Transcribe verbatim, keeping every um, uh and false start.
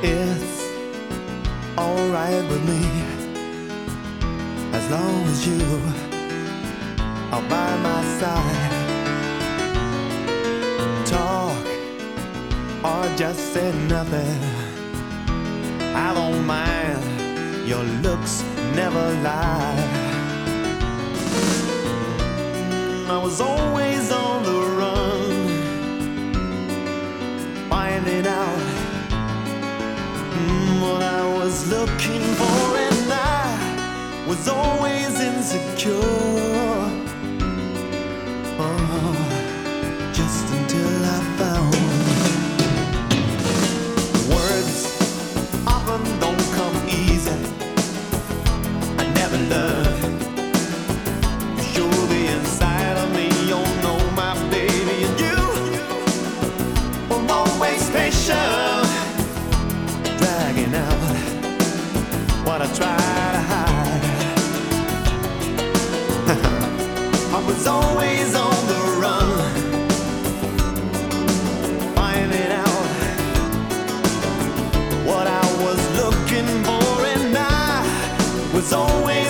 It's alright with me as long as you are by my side. Talk or just say nothing, I don't mind, your looks never lie. I was always on the run, finding out mm, what I was looking for, and I was always insecure. Oh, just until I found words often don't come easy. I never learned to show the inside of me. You know my baby, and you were always patient, dragging out what I try to hide. I was always on the run, finding out what I was looking for, and I was always